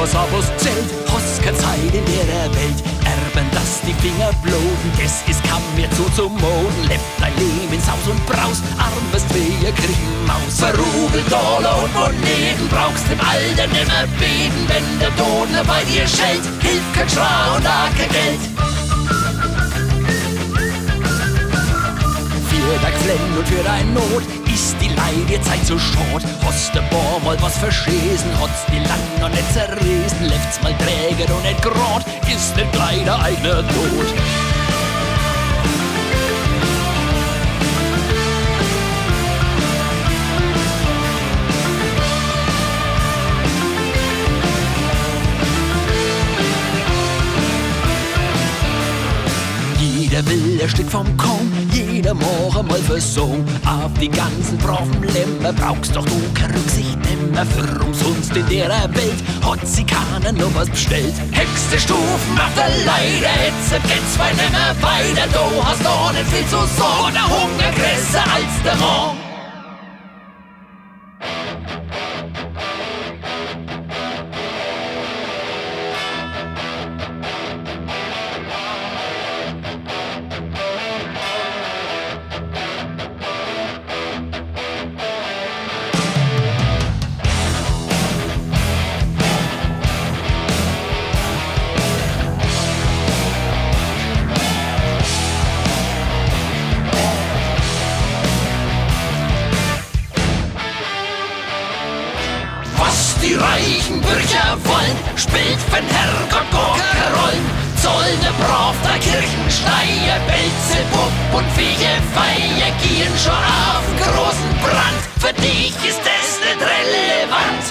was auf uns zählt. Hast keine Zeit in der Welt, erben, dass die Finger bluten. Das ist kaum mehr zum Moden. Lebt dein Leben ins Haus und braust, arm wirst wie eine Kriechenmaus. Verrubelt Dollar und Moneten, brauchst im Alter nimmer beten. Wenn der Tod bei dir schellt, hilft kein Schrei und auch kein Geld. Für dein Flenn und für dein Not ist die Leidezeit so short. Hast ein paar Mal was verschissen, hat's die lang noch nicht zerrissen. Läuft's mal träger und nicht grad, ist nicht gleich der eigene Tod. Jeder will ein Stück vom Korn, jeder mag einmal Versong. Auf die ganzen braven Lämmer brauchst doch du keine Rücksicht nimmer. Für umsonst in der Welt hat sie keiner noch was bestellt. Höchste Stufen auf der Leiter, jetzt geht's weit nimmer weiter. Du hast doch nicht viel zu sagen, der Hunger größer als der Mann. Die reichen Bürger wollen, spielt von Herrgott gar keine Rollen. Zollen brav der Kirchenschneier, Belzebub und Fegefeier gehen schon auf den großen Brand. Für dich ist das nicht relevant.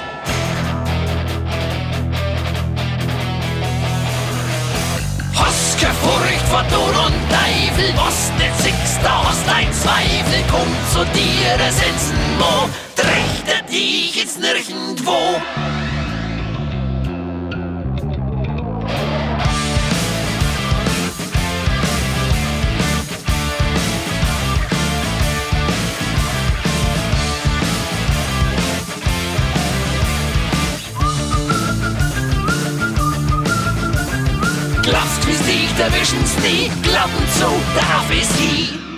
Hast keine Furcht vor Tod und Teufel, was nicht siehst, da hast ein Zweifel. Komm zu dir, der Sensenmo, trächtet dich jetzt nirgendwo. Glaubst, wie's dich erwischen's nie, glauben zu, darf es nie.